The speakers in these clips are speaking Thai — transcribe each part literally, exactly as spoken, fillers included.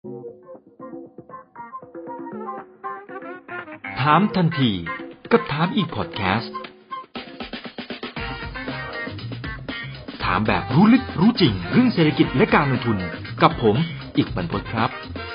ถามทันทีกับถามอีกพอดแคสต์ถามแบบรู้ลึกรู้จริงเรื่องเศรษฐกิจและการลงทุนกับผมอีกบรรพตครับ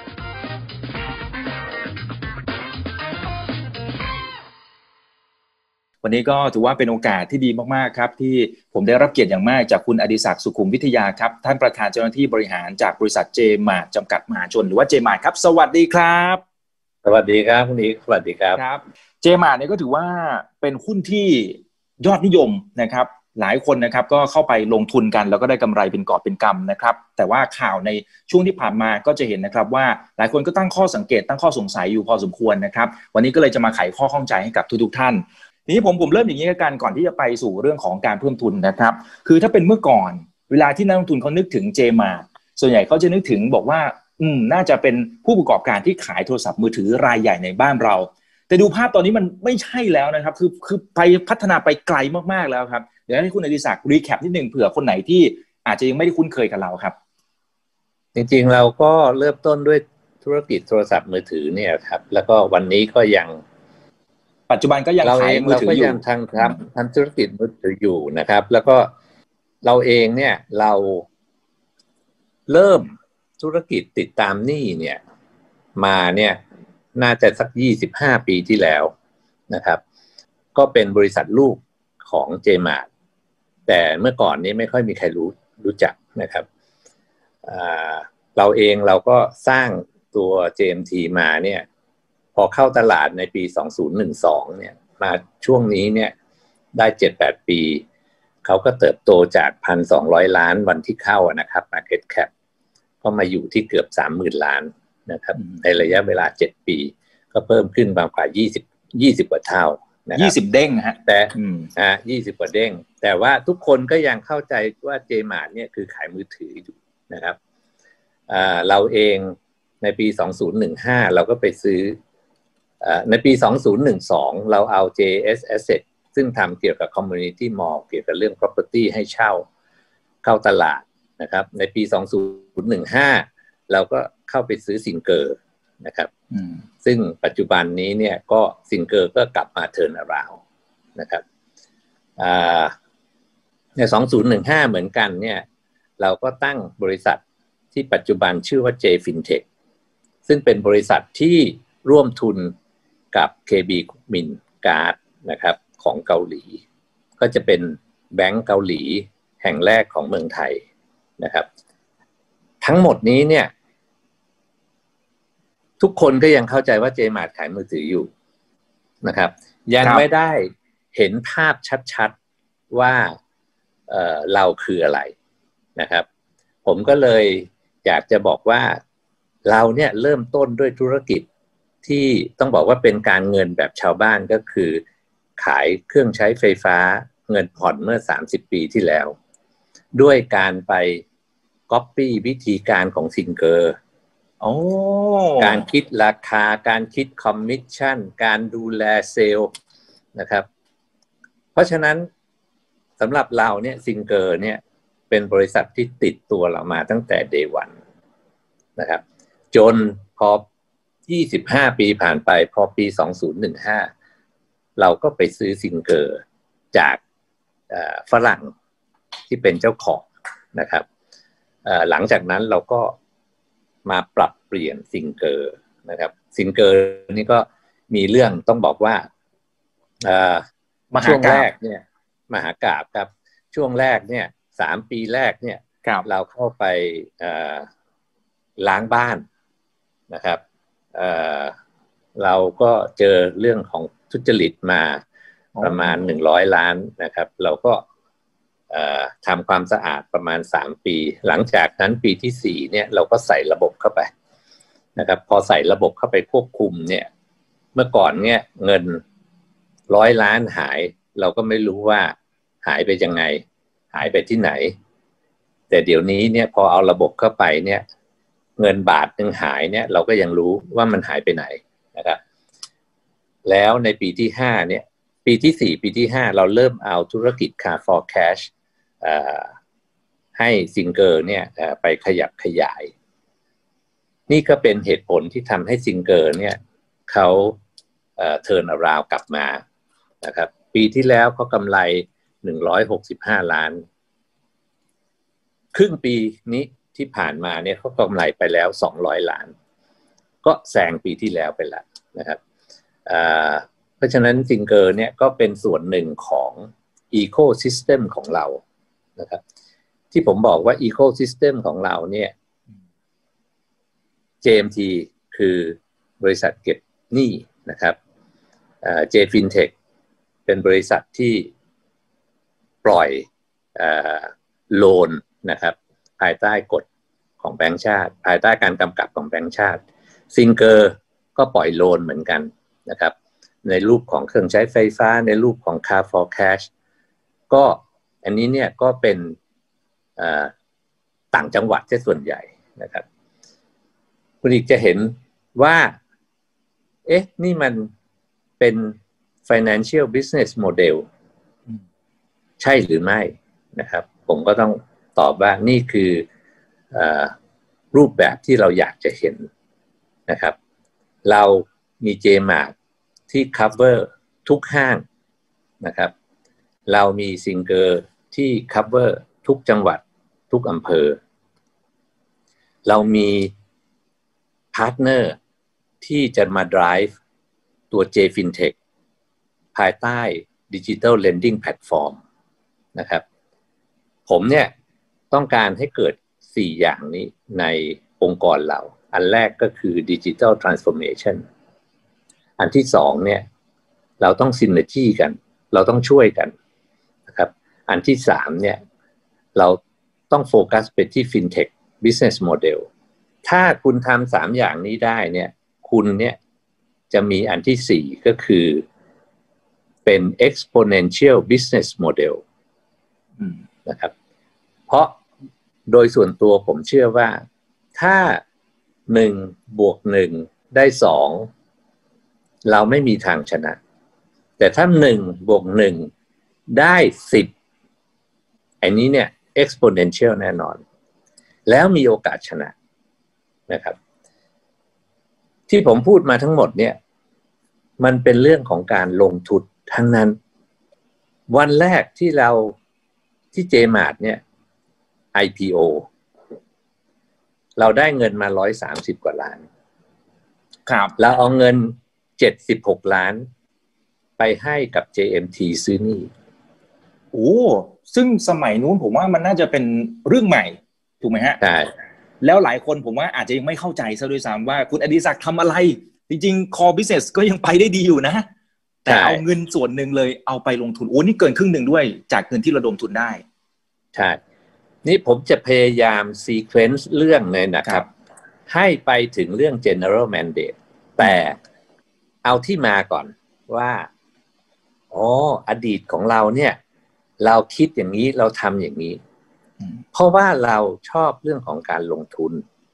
วันนี้ก็ถือว่าเป็นโอกาสที่ดีมากๆครับที่ผมได้รับเกียรติอย่างมากจากคุณอดิศักดิ์สุขุมวิทยาครับท่านประธานเจ้าหน้าที่บริหารจากบริษัทเจมาร์ทจำกัดมหาชนหรือว่าเจมาร์ทครับสวัสดีครับสวัสดีครับคุณอีกสวัสดีครับครับเจมาร์ทเนี่ยก็ถือว่าเป็นหุ้นที่ยอดนิยมนะครับหลายคนนะครับก็เข้าไปลงทุนกันแล้วก็ได้กำไรเป็นกอบเป็นกำนะครับแต่ว่าข่าวในช่วงที่ผ่านมาก็จะเห็นนะครับว่าหลายคนก็ตั้งข้อสังเกตตั้งข้อสงสัยอยู่พอสมควรนะครับวันนี้ก็เลยจะมาไขข้อข้องใจให้กับทุกๆท่านนี้ผมผมเริ่มอย่างนี้กันก่อนที่จะไปสู่เรื่องของการเพิ่มทุนนะครับคือถ้าเป็นเมื่อก่อนเวลาที่นักลงทุนเขานึกถึงเจมาร์ทส่วนใหญ่เขาจะนึกถึงบอกว่าอืมน่าจะเป็นผู้ประกอบการที่ขายโทรศัพท์มือถือรายใหญ่ในบ้านเราแต่ดูภาพตอนนี้มันไม่ใช่แล้วนะครับคือคือไปพัฒนาไปไกลมากๆแล้วครับเดี๋ยวให้คุณอดิศักดิ์รีแคปนิดนึงเผื่อคนไหนที่อาจจะยังไม่ได้คุ้นเคยกับเราครับจริงๆเราก็เริ่มต้นด้วยธุรกิจโทรศัพท์มือถือเนี่ยครับแล้วก็วันนี้ก็ยังปัจจุบันก็ยังขายมือถืออยู่เราก็ยังทำครับทำธุรกิจมือถืออยู่นะครับแล้วก็เราเองเนี่ยเราเริ่มธุรกิจติดตามหนี้เนี่ยมาเนี่ยน่าจะสักยี่สิบห้าปีที่แล้วนะครับก็เป็นบริษัทลูกของเจมาร์ทแต่เมื่อก่อนนี้ไม่ค่อยมีใครรู้รู้จักนะครับเราเองเราก็สร้างตัว เจ เอ็ม ที มาเนี่ยพอเข้าตลาดในปีสองพันสิบสองเนี่ยมาช่วงนี้เนี่ยได้ เจ็ดแปด ปีเขาก็เติบโตจาก หนึ่งพันสองร้อย ล้านวันที่เข้านะครับ Market Cap ก็มาอยู่ที่เกือบ สามหมื่น ล้านนะครับในระยะเวลาเจ็ดปีก็เพิ่มขึ้นมากว่ายี่สิบ ยี่สิบกว่าเท่านะครับยี่สิบเด้งฮะแต่อ่ายี่สิบกว่าเด้งแต่ว่าทุกคนก็ยังเข้าใจว่าเจมาร์ทเนี่ยคือขายมือถืออยู่นะครับอ่าเราเองในปีสองพันสิบห้าเราก็ไปซื้อในปีสองพันสิบสองเราเอา เจ เอส Asset ซึ่งทำเกี่ยวกับ Community Mall เกี่ยวกับเรื่อง property ให้เช่าเข้าตลาดนะครับในปีสองพันสิบห้าเราก็เข้าไปซื้อซิงเกอร์นะครับซึ่งปัจจุบันนี้เนี่ยก็ซิงเกอร์ก็กลับมาเทิร์นอราวด์นะครับในสองพันสิบห้าเหมือนกันเนี่ยเราก็ตั้งบริษัทที่ปัจจุบันชื่อว่า J Fintech ซึ่งเป็นบริษัทที่ร่วมทุนกับ เค บี Min Card นะครับของเกาหลีก็จะเป็นแบงก์เกาหลีแห่งแรกของเมืองไทยนะครับทั้งหมดนี้เนี่ยทุกคนก็ยังเข้าใจว่าเจมาร์ทขายมือถืออยู่นะครับยังไม่ได้เห็นภาพชัดๆว่า เอ่อ เราคืออะไรนะครับผมก็เลยอยากจะบอกว่าเราเนี่ยเริ่มต้นด้วยธุรกิจที่ต้องบอกว่าเป็นการเงินแบบชาวบ้านก็คือขายเครื่องใช้ไฟฟ้าเงินผ่อนเมื่อสามสิบปีที่แล้วด้วยการไปก๊อปปี้วิธีการของซิงเกอร์การคิดราคาการคิดคอมมิชชั่นการดูแลเซลล์นะครับเพราะฉะนั้นสำหรับเราเนี่ยซิงเกอร์เนี่ยเป็นบริษัทที่ติดตัวเรามาตั้งแต่ Day วันนะครับจนพอยี่สิบห้าปีผ่านไปพอปีสองพันสิบห้าเราก็ไปซื้อซิงเกอร์จากฝรั่งที่เป็นเจ้าของนะครับหลังจากนั้นเราก็มาปรับเปลี่ยนซิงเกอร์นะครับซิงเกอร์นี่ก็มีเรื่องต้องบอกว่าช่วงแรกเนี่ยมหากาพย์ครับช่วงแรกเนี่ยสามปีแรกเนี่ยเราเข้าไปล้างบ้านนะครับเอ่อเราก็เจอเรื่องของทุจริตมาประมาณหนึ่งร้อยล้านนะครับเราก็เอ่อทำความสะอาดประมาณสามปีหลังจากนั้นปีที่สี่เนี่ยเราก็ใส่ระบบเข้าไปนะครับพอใส่ระบบเข้าไปควบคุมเนี่ยเมื่อก่อนเนี่ยเงินร้อยล้านหายเราก็ไม่รู้ว่าหายไปยังไงหายไปที่ไหนแต่เดี๋ยวนี้เนี่ยพอเอาระบบเข้าไปเนี่ยเงินบาทนึงหายเนี่ยเราก็ยังรู้ว่ามันหายไปไหนนะครับแล้วในปีที่ห้าเนี่ยปีที่สี่ปีที่ห้าเราเริ่มเอาธุรกิจ Car for Cash เอ่อให้ซิงเกอร์เนี่ยไปขยับขยายนี่ก็เป็นเหตุผลที่ทำให้ซิงเกอร์เนี่ยเขาเอ่อ turn around กลับมานะครับปีที่แล้วเขากำไรหนึ่งร้อยหกสิบห้าล้านครึ่งปีนี้ที่ผ่านมาเนี่ยเขากำไรไปแล้วสองร้อยล้านก็แซงปีที่แล้วไปแล้วนะครับเพราะฉะนั้นซิงเกอร์เนี่ยก็เป็นส่วนหนึ่งของอีโคซิสเต็มของเรานะครับที่ผมบอกว่าอีโคซิสเต็มของเราเนี่ย เจ เอ็ม ที คือบริษัทเก็บหนี้นะครับเอ่อ J Fintech เป็นบริษัทที่ปล่อยเอ่อโลนนะครับภายใต้กฎของแบงก์ชาติภายใต้การกำกับของแบงก์ชาติซิงเกอร์ก็ปล่อยโลนเหมือนกันนะครับในรูปของเครื่องใช้ไฟฟ้าในรูปของ Car for Cash ก็อันนี้เนี่ยก็เป็นต่างจังหวัดซะส่วนใหญ่นะครับคุณอีกจะเห็นว่าเอ๊ะนี่มันเป็น financial business model ใช่หรือไม่นะครับผมก็ต้องตอบว่านี่คือเอ่อรูปแบบที่เราอยากจะเห็นนะครับเรามี J-Mart ที่ cover ทุกห้างนะครับเรามีซิงเกอร์ที่ cover ทุกจังหวัดทุกอำเภอเรามีพาร์ทเนอร์ที่จะมา drive ตัว J Fintech ภายใต้ Digital Lending Platform นะครับผมเนี่ยต้องการให้เกิดสี่อย่างนี้ในองค์กรเราอันแรกก็คือ Digital Transformation อันที่สองเนี่ยเราต้อง Synergy กันเราต้องช่วยกันนะครับอันที่สามเนี่ยเราต้องโฟกัสไปที่ Fintech Business Model ถ้าคุณทำสามอย่างนี้ได้เนี่ยคุณเนี่ยจะมีอันที่สี่ก็คือเป็น exponential business model นะครับเพราะโดยส่วนตัวผมเชื่อว่าถ้าหนึ่งบวกหนึ่งได้สองเราไม่มีทางชนะแต่ถ้าหนึ่งบวกหนึ่งได้สิบอันนี้เนี่ย exponential แน่นอนแล้วมีโอกาสชนะนะครับที่ผมพูดมาทั้งหมดเนี่ยมันเป็นเรื่องของการลงทุนทั้งนั้นวันแรกที่เราที่ J-Mart เนี่ย ไอ พี โอ เราได้เงินมาหนึ่งร้อยสามสิบกว่าล้านครับเราเอาเงินเจ็ดสิบหกล้านไปให้กับ เจ เอ็ม ที ซื้อหนี้โอ้ซึ่งสมัยนู้นผมว่ามันน่าจะเป็นเรื่องใหม่ถูกไหมฮะใช่แล้วหลายคนผมว่าอาจจะยังไม่เข้าใจซะด้วยซ้ำว่าคุณอดิศักดิ์ทำอะไรจริงๆ core business ก็ยังไปได้ดีอยู่นะแต่เอาเงินส่วนหนึ่งเลยเอาไปลงทุนโอ้นี่เกินครึ่งหนึ่งด้วยจากเงินที่ระดมทุนได้ใช่นี่ผมจะพยายาม sequence เรื่องเลยนะครับให้ไปถึงเรื่อง general mandate แต่เอาที่มาก่อนว่าอ๋ออดีตของเราเนี่ยเราคิดอย่างนี้เราทำอย่างนี้เพราะว่าเราชอบเรื่องของการลงทุน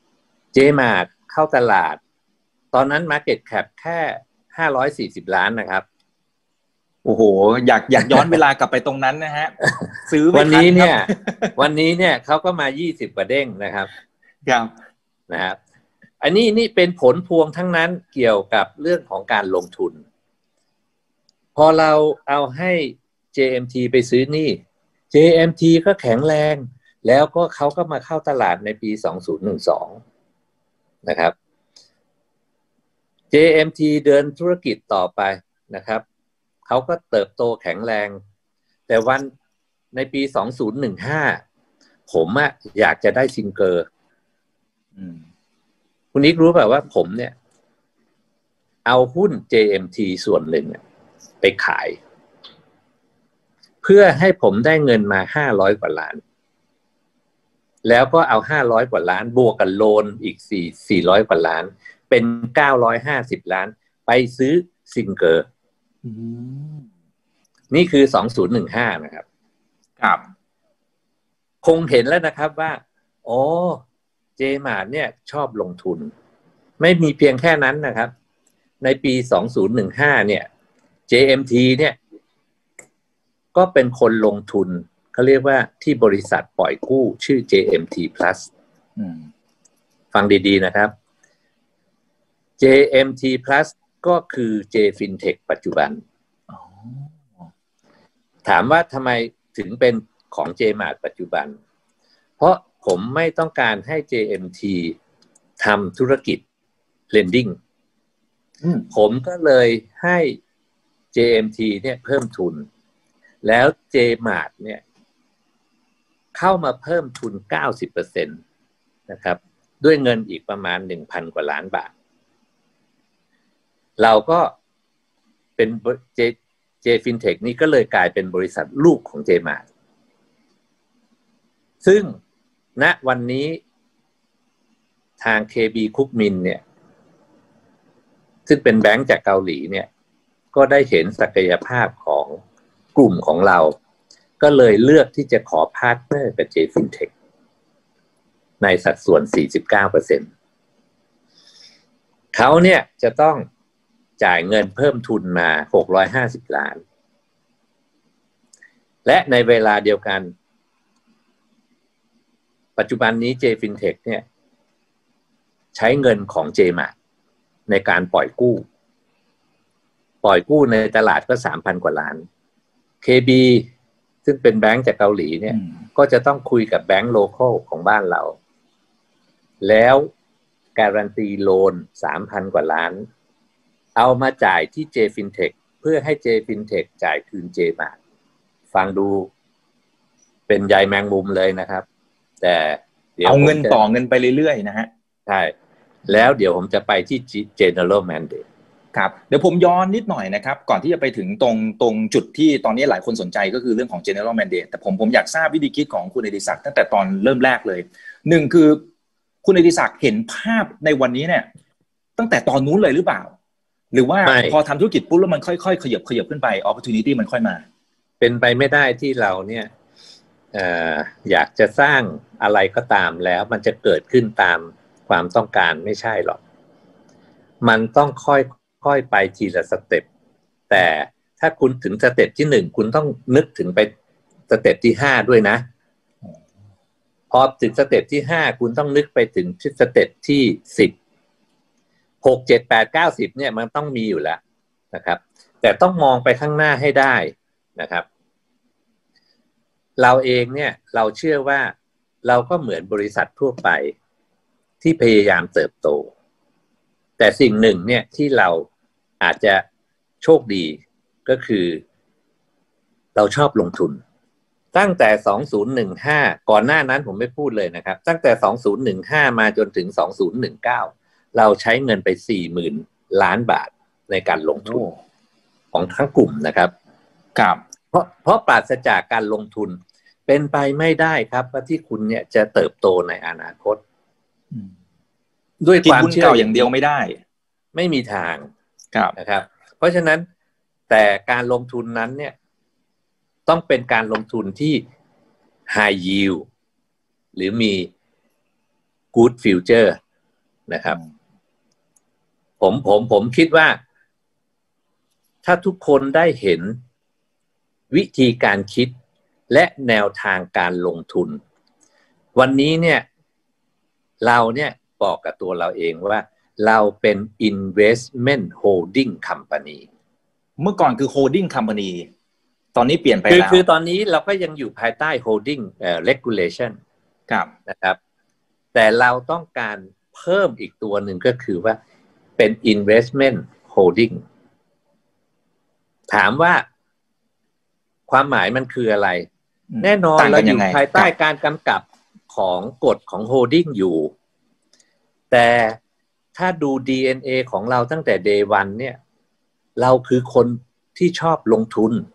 J-Mart เข้าตลาดตอนนั้น market cap แค่ห้าร้อยสี่สิบล้านนะครับโอ้โหอยากอยากย้อนเวลากลับไปตรงนั้นนะฮะซื้อวันนี้เนี่ยวันนี้เนี่ยเขาก็มายี่สิบกว่าเด้งนะครับครับนะครับอันนี้นี่เป็นผลพวงทั้งนั้นเกี่ยวกับเรื่องของการลงทุนพอเราเอาให้ เจ เอ็ม ที ไปซื้อนี่ เจ เอ็ม ที ก็แข็งแรงแล้วก็เขาก็มาเข้าตลาดในปีสองพันสิบสองนะครับ เจ เอ็ม ที เดินธุรกิจต่อไปนะครับเขาก็เติบโตแข็งแรงแต่วันในปีสองพันสิบห้าผมอะอยากจะได้ซิงเกอร์คุณนิกรู้เปล่าว่าผมเนี่ยเอาหุ้น เจ เอ็ม ที ส่วนหนึ่งไปขายเพื่อให้ผมได้เงินมาห้าร้อยกว่าล้านแล้วก็เอาห้าร้อยกว่าล้านบวกกับโลนอีกสี่ สี่ร้อยกว่าล้านเป็นเก้าร้อยห้าสิบล้านไปซื้อซิงเกอร์นี่คือสองพันสิบห้านะครับครับคงเห็นแล้วนะครับว่าอ๋อ J-Mart เนี่ยชอบลงทุนไม่มีเพียงแค่นั้นนะครับในปีสองพันสิบห้าเนี่ย เจ เอ็ม ที เนี่ยก็เป็นคนลงทุนเขาเรียกว่าที่บริษัทปล่อยกู้ชื่อ เจ เอ็ม ที Plus ฟังดีๆนะครับเจ เอ็ม ที Plus ก็คือ J Fintech ปัจจุบันถามว่าทำไมถึงเป็นของ J-Mart ปัจจุบันเพราะผมไม่ต้องการให้ เจ เอ็ม ที ทำธุรกิจ lending ผมก็เลยให้ เจ เอ็ม ที เนี่ยเพิ่มทุนแล้ว J-Mart เนี่ยเข้ามาเพิ่มทุน เก้าสิบเปอร์เซ็นต์ นะครับด้วยเงินอีกประมาณ หนึ่งพัน กว่าล้านบาทเราก็เป็น J, J Fintech นี่ก็เลยกลายเป็นบริษัทลูกของ J-Mart ซึ่งณวันนี้ทาง เค บี Kookmin เนี่ยซึ่งเป็นแบงก์จากเกาหลีเนี่ยก็ได้เห็นศักยภาพของกลุ่มของเราก็เลยเลือกที่จะขอพาร์ทเนอร์กับ J Fintech ในสัดส่วน สี่สิบเก้าเปอร์เซ็นต์ เขาเนี่ยจะต้องจ่ายเงินเพิ่มทุนมาหกร้อยห้าสิบล้านและในเวลาเดียวกันปัจจุบันนี้ J Fintech เนี่ยใช้เงินของ J-Mart ในการปล่อยกู้ปล่อยกู้ในตลาดก็ สามพัน กว่าล้าน เค บี ซึ่งเป็นแบงก์จากเกาหลีเนี่ยก็จะต้องคุยกับแบงก์โลคอลของบ้านเราแล้วการันตีโลน สามพัน กว่าล้านเอามาจ่ายที่ J Fintech เพื่อให้ J Fintech จ่ายคืน J-Mart ฟังดูเป็นใยแมงมุมเลยนะครับแต่เดี๋ยวเอาเงินต่อเงินไปเรื่อยๆนะฮะใช่แล้วเดี๋ยวผมจะไปที่ General Mandate ครับเดี๋ยวผมย้อนนิดหน่อยนะครับก่อนที่จะไปถึงตรงตรงจุดที่ตอนนี้หลายคนสนใจก็คือเรื่องของ General Mandate แต่ผมผมอยากทราบวิธีคิดของคุณอดิศักดิ์ตั้งแต่ตอนเริ่มแรกเลยหนึ่งคือคุณอดิศักดิ์เห็นภาพในวันนี้เนี่ยตั้งแต่ตอนนู้นเลยหรือเปล่าหรือว่าพอทำธุรกิจปุ๊บแล้วมันค่อยๆขยับขยับขึ้นไป opportunity มันค่อยมาเป็นไปไม่ได้ที่เราเนี่ยเอ่ออยากจะสร้างอะไรก็ตามแล้วมันจะเกิดขึ้นตามความต้องการไม่ใช่หรอกมันต้องค่อยๆไปทีละสเต็ปแต่ถ้าคุณถึงสเต็ปที่หนึ่งคุณต้องนึกถึงไปสเต็ปที่ห้าด้วยนะพอถึงสเต็ปที่ห้าคุณต้องนึกไปถึงสเต็ปที่สิบ หก เจ็ด แปด เก้า สิบเนี่ยมันต้องมีอยู่แล้วนะครับแต่ต้องมองไปข้างหน้าให้ได้นะครับเราเองเนี่ยเราเชื่อว่าเราก็เหมือนบริษัททั่วไปที่พยายามเติบโตแต่สิ่งหนึ่งเนี่ยที่เราอาจจะโชคดีก็คือเราชอบลงทุนตั้งแต่สองพันสิบห้าก่อนหน้านั้นผมไม่พูดเลยนะครับตั้งแต่สองพันสิบห้ามาจนถึงสองพันสิบเก้าเราใช้เงินไป สี่หมื่น ล้านบาทในการลงทุนของทั้งกลุ่มนะครับครับเพราะเพราะปราศจากการลงทุนเป็นไปไม่ได้ครับว่าที่คุณเนี่ยจะเติบโตในอนาคตด้วยความเชื่ออย่างเดียวไม่ได้ไม่มีทางนะครับเพราะฉะนั้นแต่การลงทุนนั้นเนี่ยต้องเป็นการลงทุนที่ high yield หรือมี good future นะครับผมผมผมคิดว่าถ้าทุกคนได้เห็นวิธีการคิดและแนวทางการลงทุนวันนี้เนี่ยเราเนี่ยบอกกับตัวเราเองว่าเราเป็น investment holding company เมื่อก่อนคือ holding company ตอนนี้เปลี่ยนไปแล้วคือคือตอนนี้เราก็ยังอยู่ภายใต้ holding เอ่อ regulation ครับนะครับแต่เราต้องการเพิ่มอีกตัวหนึ่งก็คือว่าเป็น investment holding ถามว่าความหมายมันคืออะไรแน่นอนเราอยู่ภายใต้การกำกับของกฎของ holding อยู่แต่ถ้าดู ดี เอ็น เอ ของเราตั้งแต่ day one เนี่ยเราคือคนที่ชอบลงทุน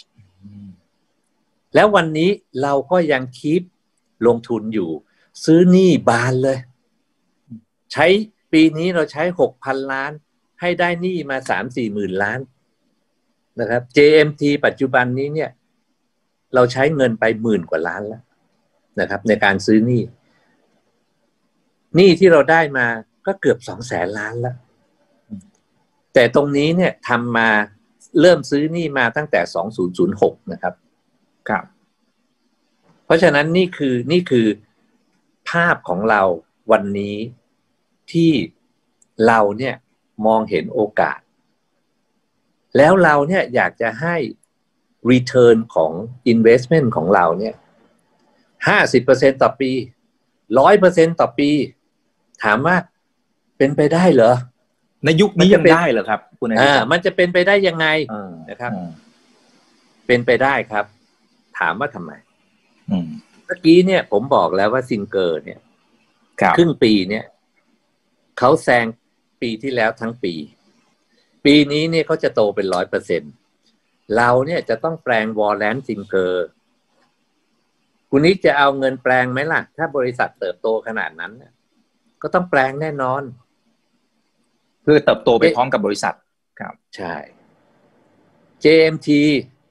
แล้ววันนี้เราก็ยังคีปลงทุนอยู่ซื้อหนี้บานเลยใช้ปีนี้เราใช้ หกพัน ล้านให้ได้หนี้มา สามสี่ หมื่นล้านนะครับ เจ เอ็ม ที ปัจจุบันนี้เนี่ยเราใช้เงินไปหมื่นกว่าล้านแล้วนะครับในการซื้อหนี้หนี้ที่เราได้มาก็เกือบ สองแสน ล้านแล้วแต่ตรงนี้เนี่ยทำมาเริ่มซื้อหนี้มาตั้งแต่สองพันหกนะครับครับเพราะฉะนั้นนี่คือนี่คือภาพของเราวันนี้ที่เราเนี่ยมองเห็นโอกาสแล้วเราเนี่ยอยากจะให้ return ของ investment ของเราเนี่ย ห้าสิบเปอร์เซ็นต์ ต่อปี หนึ่งร้อยเปอร์เซ็นต์ ต่อปีถามว่าเป็นไปได้เหรอในยุคนี้ยังได้เหรอครับคุณนายอ่ามันจะเป็นไปได้ยังไงนะครับเป็นไปได้ครับถามว่าทำไมเมื่อกี้เนี่ยผมบอกแล้วว่าซิงเกอร์เนี่ยครึ่งปีเนี่ยเขาแซงปีที่แล้วทั้งปีปีนี้เนี่ยเขาจะโตเป็นร้อยเปอร์เซ็นต์เราเนี่ยจะต้องแปลงวอลเลนซิงเกอร์คุณนิกจะเอาเงินแปลงไหมล่ะถ้าบริษัทเติบโตขนาดนั้นก็ต้องแปลงแน่นอนเพื่อเติบโตไปพร้อมกับบริษัทครับใช่ เจ เอ็ม ที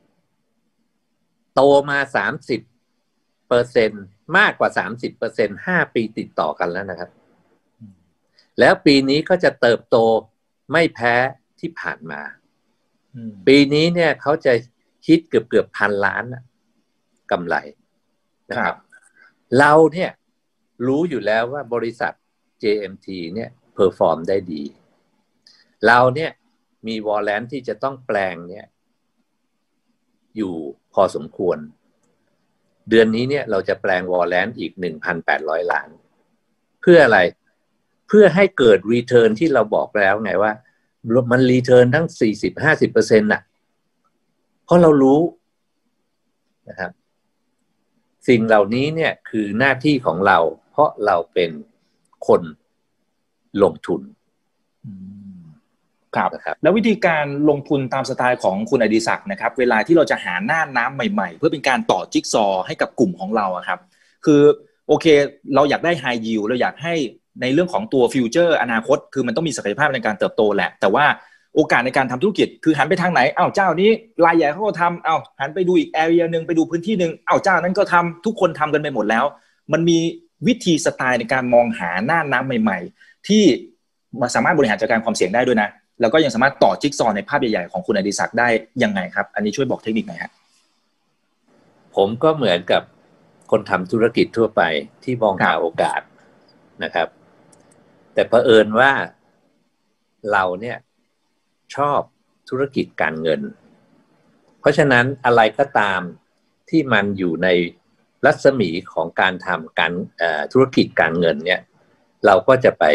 โตมาสามสิบเปอร์เซ็นต์มากกว่าสามสิบเปอร์เซ็นต์ห้าปีติดต่อกันแล้วนะครับแล้วปีนี้ก็จะเติบโตไม่แพ้ที่ผ่านมาปีนี้เนี่ยเขาจะคิดเกือบเกือบพันล้านกำไรนะครับเราเนี่ยรู้อยู่แล้วว่าบริษัท เจ เอ็ม ที เนี่ยเพอร์ฟอร์มได้ดีเราเนี่ยมีวอลเลนที่จะต้องแปลงเนี่ยอยู่พอสมควรเดือนนี้เนี่ยเราจะแปลงวอลเลนอีก หนึ่งพันแปดร้อย ล้านเพื่ออะไรเพื่อให้เกิดรีเทิร์นที่เราบอกแล้วไงว่ามันรีเทิร์นทั้ง สี่สิบถึงห้าสิบเปอร์เซ็นต์ น่ะเพราะเรารู้นะครับสิ่งเหล่านี้เนี่ยคือหน้าที่ของเราเพราะเราเป็นคนลงทุนครับแล้ววิธีการลงทุนตามสไตล์ของคุณอดิศักดิ์นะครับเวลาที่เราจะหาหน้าน้ำใหม่ๆเพื่อเป็นการต่อจิ๊กซอว์ให้กับกลุ่มของเราครับคือโอเคเราอยากได้ High Yield เราอยากให้ในเรื่องของตัวฟิวเจอร์อนาคตคือมันต้องมีศักยภาพในการเติบโตแหละแต่ว่าโอกาสในการทำธุรกิจคือหันไปทางไหนอ้าวเจ้านี้รายใหญ่เขาก็ทำอ้าวหันไปดูอีกแอเรียนึงไปดูพื้นที่นึงอ้าวเจ้านั้นก็ทำทุกคนทำกันไปหมดแล้วมันมีวิธีสไตล์ในการมองหาหน้าน้ำใหม่ๆที่สามารถบริหารจัดการความเสี่ยงได้ด้วยนะแล้วก็ยังสามารถต่อจิ๊กซอว์ในภาพใหญ่ๆของคุณอดิศักดิ์ได้ยังไงครับอันนี้ช่วยบอกเทคนิคหน่อยฮะผมก็เหมือนกับคนทำธุรกิจทั่วไปที่มองหาโอกาสนะครับแต่เผอิญว่าเราเนี่ยชอบธุรกิจการเงินเพราะฉะนั้นอะไรก็ตามที่มันอยู่ในรัศมีของการทำการธุรกิจการเงินเนี่ยเราก็จะไป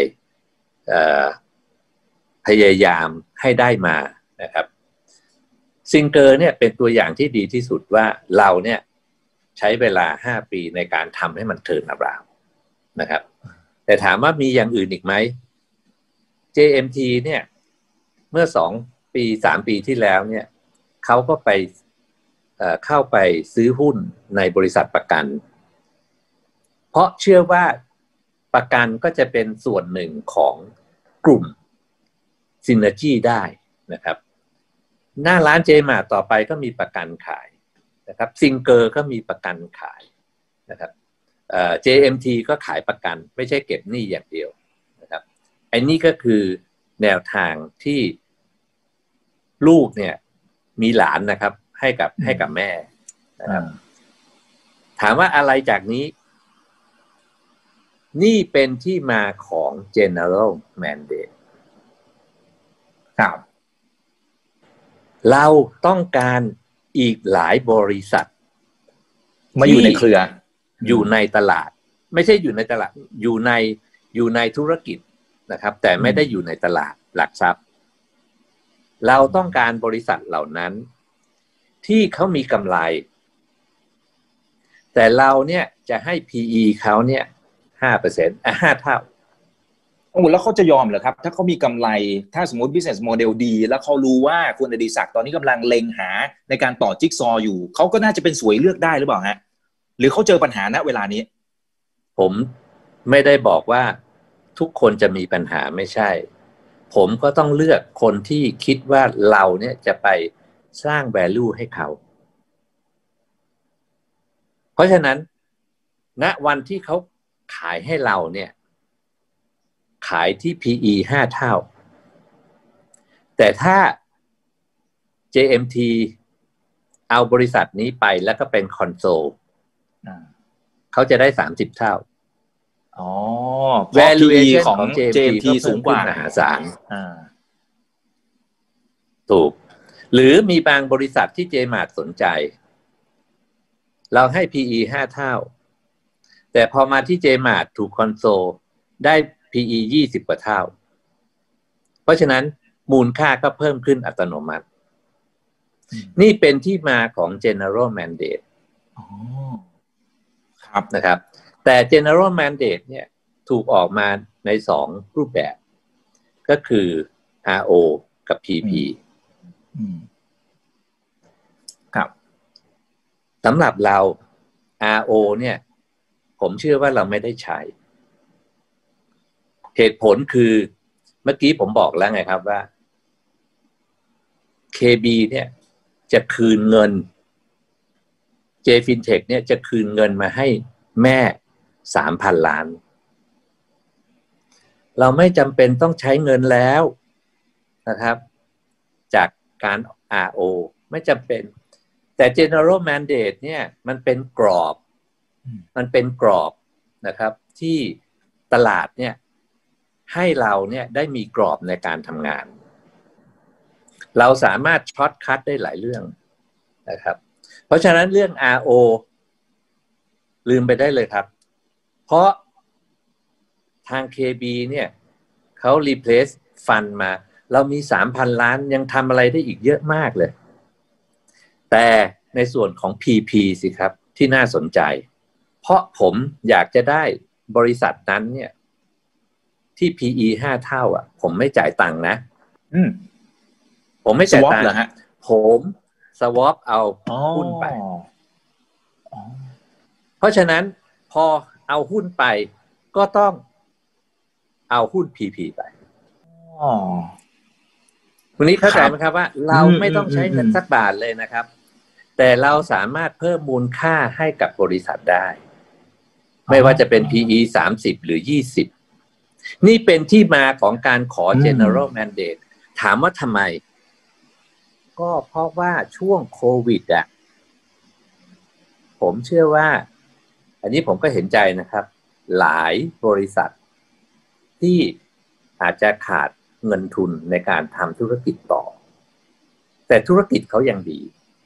พยายามให้ได้มานะครับซิงเกอร์เนี่ยเป็นตัวอย่างที่ดีที่สุดว่าเราเนี่ยใช้เวลาห้าปีในการทำให้มันเทิร์นอราวด์นะครับแต่ถามว่ามีอย่างอื่นอีกไหม เจ เอ็ม ที เนี่ยเมื่อสองปีสามปีที่แล้วเนี่ยเขาก็ไปเอ่อเข้าไปซื้อหุ้นในบริษัทประกันเพราะเชื่อว่าประกันก็จะเป็นส่วนหนึ่งของกลุ่มซินเนอร์จีได้นะครับหน้าร้านเจมาร์ทต่อไปก็มีประกันขายนะครับซิงเกอร์ก็มีประกันขายนะครับเอ่อ เจ เอ็ม ที ก็ขายประกันไม่ใช่เก็บหนี้อย่างเดียวนะครับไอ้นี่ก็คือแนวทางที่ลูกเนี่ยมีหลานนะครับให้กับให้กับแม่นะครับถามว่าอะไรจากนี้นี่เป็นที่มาของ General Mandate ครับเราต้องการอีกหลายบริษัทมาอยู่ในเครืออยู่ในตลาดไม่ใช่อยู่ในตลาดอยู่ในอยู่ในธุรกิจนะครับแต่ไม่ได้อยู่ในตลาดหลักทรัพย์เราต้องการบริษัทเหล่านั้นที่เขามีกำไรแต่เราเนี่ยจะให้ พี อี เขาเนี่ย ห้าเปอร์เซ็นต์ อ่ะห้าเท่าโอ้แล้วเขาจะยอมเหรอครับถ้าเขามีกำไรถ้าสมมติ business model ดีแล้วเขารู้ว่าคุณอดิศักดิ์ตอนนี้กำลังเล็งหาในการต่อจิ๊กซอว์อยู่เขาก็น่าจะเป็นสวยเลือกได้หรือเปล่าฮะหรือเขาเจอปัญหาณเวลานี้ผมไม่ได้บอกว่าทุกคนจะมีปัญหาไม่ใช่ผมก็ต้องเลือกคนที่คิดว่าเราเนี่ยจะไปสร้าง value ให้เขาเพราะฉะนั้นณวันที่เขาขายให้เราเนี่ยขายที่ พี อี ห้าเท่าแต่ถ้า เจ เอ็ม ที เอาบริษัทนี้ไปแล้วก็เป็นคอนโซลเขาจะได้สามสิบเท่าอ๋อ valuation ของ เจ เอ็ม ที สูงกว่ามหาศาลถูกหรือมีบางบริษัทที่เจมาร์ทสนใจเราให้ พี อี ห้าเท่าแต่พอมาที่เจมาร์ทถูกคอนโซลได้ พี อี ยี่สิบกว่าเท่าเพราะฉะนั้นมูลค่าก็เพิ่มขึ้นอัตโนมัตินี่เป็นที่มาของ general mandate อ๋อครับนะครับแต่ general mandate เนี่ยถูกออกมาในสองรูปแบบก็คือ อาร์ โอ กับ พี พีครับสำหรับเรา อาร์ โอ เนี่ยผมเชื่อว่าเราไม่ได้ใช้เหตุผลคือเมื่อกี้ผมบอกแล้วไงครับว่า เค บี เนี่ยจะคืนเงิน J Fintech เนี่ยจะคืนเงินมาให้แม่ สามพัน ล้านเราไม่จำเป็นต้องใช้เงินแล้วนะครับจากการ อาร์ โอ ไม่จำเป็นแต่ General Mandate เนี่ยมันเป็นกรอบมันเป็นกรอบนะครับที่ตลาดเนี่ยให้เราเนี่ยได้มีกรอบในการทำงานเราสามารถช็อตคัทได้หลายเรื่องนะครับเพราะฉะนั้นเรื่อง อาร์ โอ ลืมไปได้เลยครับเพราะทาง เค บี เนี่ยเขา replace ฟันมาเรามี สามพัน ล้านยังทำอะไรได้อีกเยอะมากเลยแต่ในส่วนของ พี พี สิครับที่น่าสนใจเพราะผมอยากจะได้บริษัทนั้นเนี่ยที่ พี อี ห้าเท่าอ่ะผมไม่จ่ายตังค์นะอืมผมไม่จ่ายตังค์ผมสวอปเอาหุ้นไปเพราะฉะนั้นพอเอาหุ้นไปก็ต้องเอาหุ้น พี พี ไปวันนี้เข้าใจไหมครับว่าเราไม่ต้องใช้เงินสักบาทเลยนะครับแต่เราสามารถเพิ่มมูลค่าให้กับบริษัทได้ไม่ว่าจะเป็น พี อี สามสิบหรือยี่สิบนี่เป็นที่มาของการขอ general mandate ถามว่าทำไมก็เพราะว่าช่วงโควิดอ่ะผมเชื่อว่าอันนี้ผมก็เห็นใจนะครับหลายบริษัทที่อาจจะขาดเงินทุนในการทำธุรกิจต่อแต่ธุรกิจเขายังดี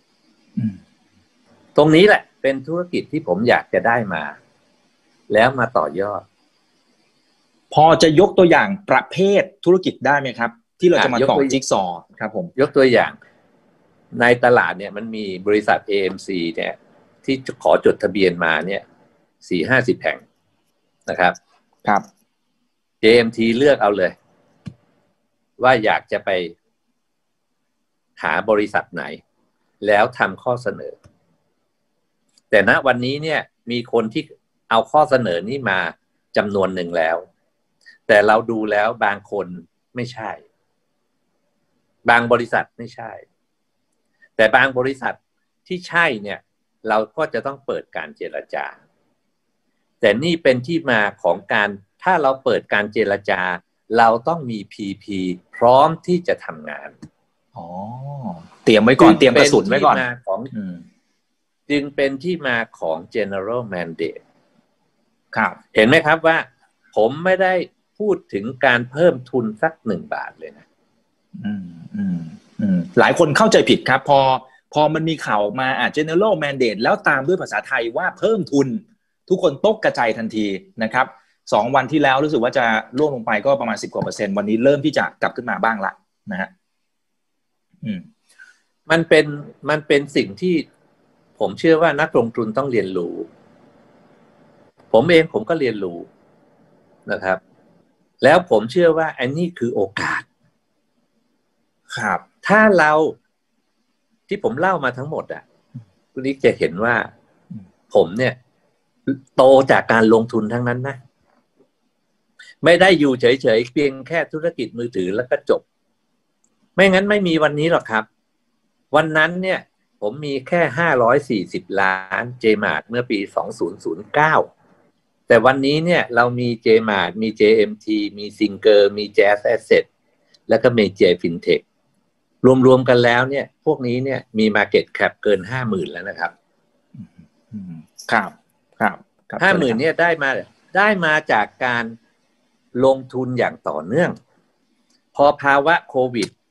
ตรงนี้แหละเป็นธุรกิจที่ผมอยากจะได้มาแล้วมาต่อยอดพอจะยกตัวอย่างประเภทธุรกิจได้ไหมครับที่เราจะมาต่อจิ๊กซอว์ครับผมยกตัวอย่างในตลาดเนี่ยมันมีบริษัท เอ เอ็ม ซี เนี่ยที่ขอจดทะเบียนมาเนี่ย สี่ห้าสิบ แห่งนะครับครับเจ เอ็ม ที เลือกเอาเลยว่าอยากจะไปหาบริษัทไหนแล้วทำข้อเสนอแต่ณวันนี้เนี่ยมีคนที่เอาข้อเสนอนี้มาจำนวนหนึ่งแล้วแต่เราดูแล้วบางคนไม่ใช่บางบริษัทไม่ใช่แต่บางบริษัทที่ใช่เนี่ยเราก็จะต้องเปิดการเจรจาแต่นี่เป็นที่มาของการถ้าเราเปิดการเจรจาเราต้องมี พี พี พร้อมที่จะทำงานอ๋อเตรียมไว้ก่อนเตรียมกระสุนไว้ก่อนจึงเป็นที่มาของ general mandate ครับเห็นไหมครับว่าผมไม่ได้พูดถึงการเพิ่มทุนสักหนึ่งบาทเลยนะอืมอืมอืมหลายคนเข้าใจผิดครับพอพอมันมีข่าวมาอ่ะ general mandate แล้วตามด้วยภาษาไทยว่าเพิ่มทุนทุกคนตกกระจายทันทีนะครับสองวันที่แล้วรู้สึกว่าจะร่วงลงไปก็ประมาณสิบกว่าเปอร์เซ็นต์วันนี้เริ่มที่จะกลับขึ้นมาบ้างละนะฮะอืมมันเป็นมันเป็นสิ่งที่ผมเชื่อว่านักลงทุนต้องเรียนรู้ผมเองผมก็เรียนรู้นะครับแล้วผมเชื่อว่าอันนี้คือโอกาสครับถ้าเราที่ผมเล่ามาทั้งหมดอ่ะคุณนิกจะเห็นว่าผมเนี่ยโตจากการลงทุนทั้งนั้นนะไม่ได้อยู่เฉยๆเพียงแค่ธุรกิจมือถือแล้วก็จบไม่งั้นไม่มีวันนี้หรอกครับวันนั้นเนี่ยผมมีแค่ห้าร้อยสี่สิบล้าน J Mart เมื่อปีสองพันเก้าแต่วันนี้เนี่ยเรามี J Mart มี เจ เอ็ม ที มี Singer มี Jazz Asset แล้วก็มี J Fintech รวมๆกันแล้วเนี่ยพวกนี้เนี่ยมี market cap เกิน ห้าหมื่น แล้วนะครับครับครับห้าหมื่น เนี่ยได้มาได้มาจากการลงทุนอย่างต่อเนื่องพอภาวะโควิด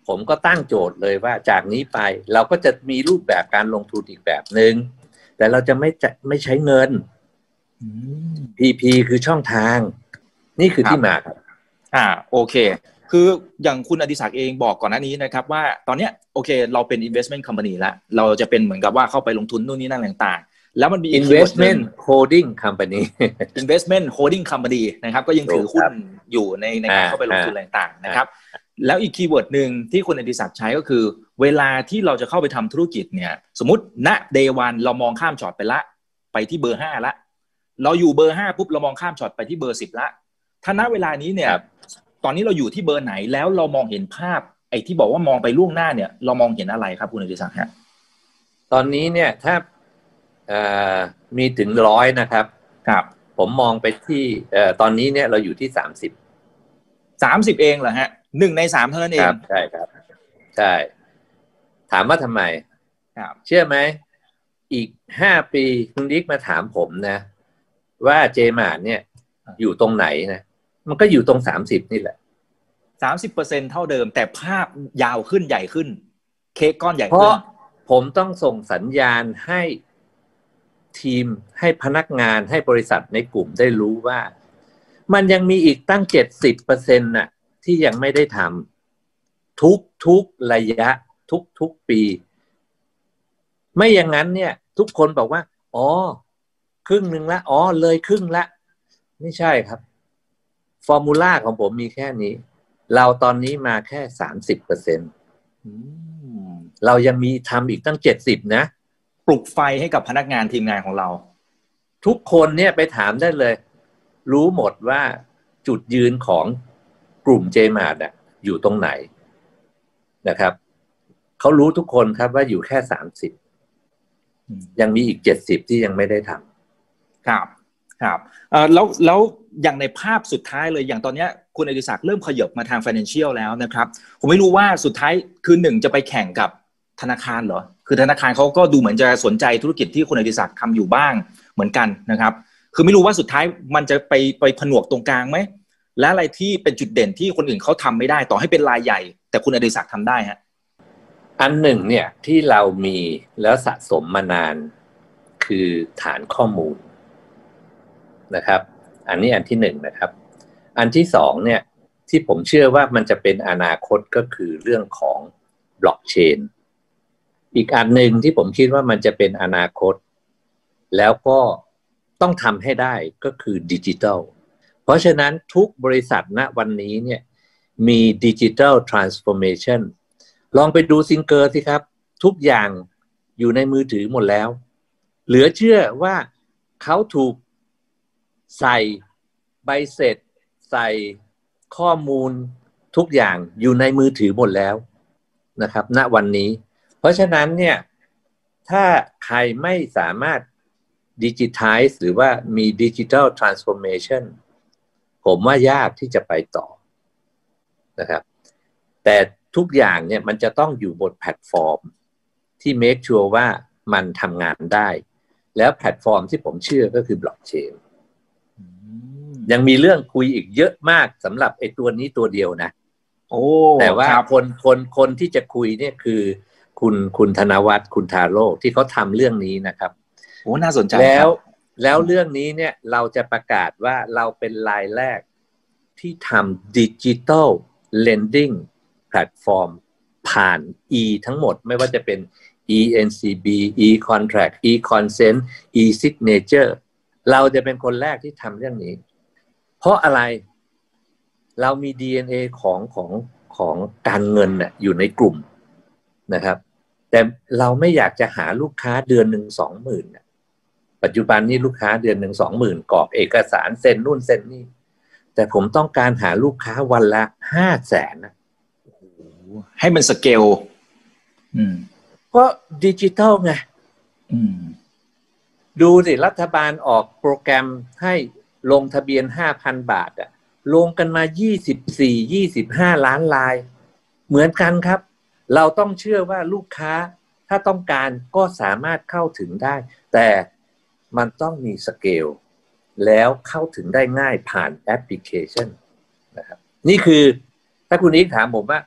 ผมก็ตั้งโจทย์เลยว่าจากนี้ไปเราก็จะมีรูปแบบการลงทุนอีกแบบหนึ่งแต่เราจะไม่จะไม่ใช้เงิน พี พี คือช่องทางนี่คือที่มาครับอ่าโอเคคืออย่างคุณอดิศักดิ์เองบอกก่อนหน้านี้นะครับว่าตอนเนี้ยโอเคเราเป็น investment company แล้วเราจะเป็นเหมือนกับว่าเข้าไปลงทุนนู่นนี่นั่นต่างๆแล้วมันมี investment holding company investment holding company นะครับก็ยังถือหุ้นอยู่ในในการเข้าไปลงทุนต่างๆนะครับแล้วอีกคีย์เวิร์ดนึงที่คุณอดิศักดิ์ใช้ก็คือเวลาที่เราจะเข้าไปทำธุรกิจเนี่ยสมมติณ day one เรามองข้ามช็อตไปละไปที่เบอร์ห้าละเราอยู่เบอร์ห้าปุ๊บเรามองข้ามช็อตไปที่เบอร์สิบละถ้าณเวลานี้เนี่ยตอนนี้เราอยู่ที่เบอร์ไหนแล้วเรามองเห็นภาพไอ้ที่บอกว่ามองไปล่วงหน้าเนี่ยเรามองเห็นอะไรครับคุณอดิศักดิ์ฮะตอนนี้เนี่ยถ้ามีถึงร้อยนะครับครับผมมองไปที่ตอนนี้เนี่ยเราอยู่ที่สามสิบสามสิบเองเหรอฮะหนึ่งในสามเท่านั้นเองใช่ครับใช่ถามว่าทำไมครับเชื่อไหมอีกห้าปีคุณดิ๊กมาถามผมนะว่าเจมาร์เนี่ยอยู่ตรงไหนนะมันก็อยู่ตรงสามสิบนี่แหละสามสิบเปอร์เซ็นต์ เท่าเดิมแต่ภาพยาวขึ้นใหญ่ขึ้นเค้กก้อนใหญ่ขึ้นเพราะผมต้องส่งสัญญาณให้ทีมให้พนักงานให้บริษัทในกลุ่มได้รู้ว่ามันยังมีอีกตั้ง เจ็ดสิบเปอร์เซ็นต์ น่ะที่ยังไม่ได้ทำทุกทุกระยะทุกทุกปีไม่อย่างนั้นเนี่ยทุกคนบอกว่าอ๋อครึ่งหนึ่งละอ๋อเลยครึ่งละไม่ใช่ครับฟอร์มูล่าของผมมีแค่นี้เราตอนนี้มาแค่ สามสิบเปอร์เซ็นต์อืมเรายังมีทำอีกตั้งเจ็ดสิบนะปลุกไฟให้กับพนักงานทีมงานของเราทุกคนเนี่ยไปถามได้เลยรู้หมดว่าจุดยืนของกลุ่ม เจ มาร์ท อ่ะอยู่ตรงไหนนะครับเขารู้ทุกคนครับว่าอยู่แค่สามสิบยังมีอีกเจ็ดสิบที่ยังไม่ได้ทำครับครับเอ่อแล้วแล้วอย่างในภาพสุดท้ายเลยอย่างตอนนี้คุณอดิศักดิ์เริ่มขยับมาทาง financial แล้วนะครับผมไม่รู้ว่าสุดท้ายคือหนึ่งจะไปแข่งกับธนาคารเหรอคือธนาคารเขาก็ดูเหมือนจะสนใจธุรกิจที่คุณอดิศักดิ์ทำอยู่บ้างเหมือนกันนะครับคือไม่รู้ว่าสุดท้ายมันจะไปไปผนวกตรงกลางไหมและอะไรที่เป็นจุดเด่นที่คนอื่นเขาทำไม่ได้ต่อให้เป็นรายใหญ่แต่คุณอดิศักดิ์ทำได้ฮะอันหนึ่งเนี่ยที่เรามีแล้วสะสมมานานคือฐานข้อมูลนะครับอันนี้อันที่หนึ่งนะครับอันที่สองเนี่ยที่ผมเชื่อว่ามันจะเป็นอนาคตก็คือเรื่องของบล็อกเชนอีกอันหนึ่งที่ผมคิดว่ามันจะเป็นอนาคตแล้วก็ต้องทำให้ได้ก็คือดิจิทัลเพราะฉะนั้นทุกบริษัทณวันนี้เนี่ยมีดิจิทัลทรานส์ฟอร์เมชันลองไปดูซิงเกอร์สิครับทุกอย่างอยู่ในมือถือหมดแล้วเหลือเชื่อว่าเขาถูกใส่ใบเสร็จใส่ข้อมูลทุกอย่างอยู่ในมือถือหมดแล้วนะครับณวันนี้เพราะฉะนั้นเนี่ยถ้าใครไม่สามารถดิจิทัลหรือว่ามีดิจิทัลทรานส์ฟอร์เมชันผมว่ายากที่จะไปต่อนะครับแต่ทุกอย่างเนี่ยมันจะต้องอยู่บนแพลตฟอร์มที่ make sure ว่ามันทำงานได้แล้วแพลตฟอร์มที่ผมเชื่อก็คือบล็อกเชนยังมีเรื่องคุยอีกเยอะมากสำหรับไอ้ตัวนี้ตัวเดียวนะโอ้แต่ว่าคนคนคนที่จะคุยเนี่ยคือคุณคุณธนวัฒน์คุณทาโร่ที่เขาทำเรื่องนี้นะครับโอ้น่าสนใจแล้วแล้วเรื่องนี้เนี่ยเราจะประกาศว่าเราเป็นรายแรกที่ทำดิจิทัลเลนดิ้งแพลตฟอร์มผ่าน E ทั้งหมดไม่ว่าจะเป็น อี เอ็น ซี บี e-contract e-consent e-signature เราจะเป็นคนแรกที่ทำเรื่องนี้เพราะอะไรเรามี ดี เอ็น เอ ของของของการเงินน่ะอยู่ในกลุ่มนะครับแต่เราไม่อยากจะหาลูกค้าเดือนหนึ่งสองหมื่นปัจจุบันนี้ลูกค้าเดือนหนึ่งสองหมื่นกรอกเอกสารเซ็นนู่นเซ็นนี่แต่ผมต้องการหาลูกค้าวันละห้าแสนนะให้มันสเกลอืมเพราะดิจิทัลไงอืมดูสิรัฐบาลออกโปรแกรมให้ลงทะเบียน ห้าพัน บาทอะลงกันมายี่สิบสี่ ยี่สิบห้าล้านรายเหมือนกันครับเราต้องเชื่อว่าลูกค้าถ้าต้องการก็สามารถเข้าถึงได้แต่มันต้องมีสเกลแล้วเข้าถึงได้ง่ายผ่านแอปพลิเคชันนะครับนี่คือถ้าคุณนิกถามผมว่าผ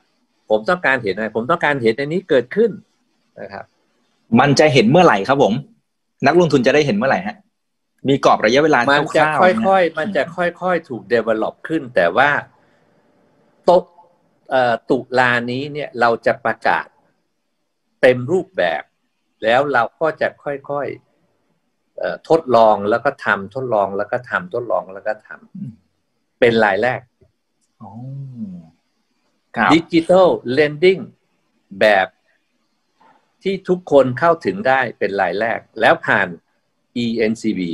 ผมต้องการเห็นอะไรผมต้องการเห็นอันนี้เกิดขึ้นนะครับมันจะเห็นเมื่อไหร่ครับผมนักลงทุนจะได้เห็นเมื่อไหร่ฮะมีกรอบระยะเวลาคร่าวๆมันจะค่อยๆมันจะค่อยๆถูก develop ขึ้นแต่ว่าโต๊ะตุลานี้เนี่ยเราจะประกาศเต็มรูปแบบแล้วเราก็จะค่อยๆทดลองแล้วก็ทำทดลองแล้วก็ทำทดลองแล้วก็ทำเป็นรายแรกดิจิทัลเลนดิ้งแบบที่ทุกคนเข้าถึงได้เป็นรายแรกแล้วผ่าน อี เอ็น ซี บี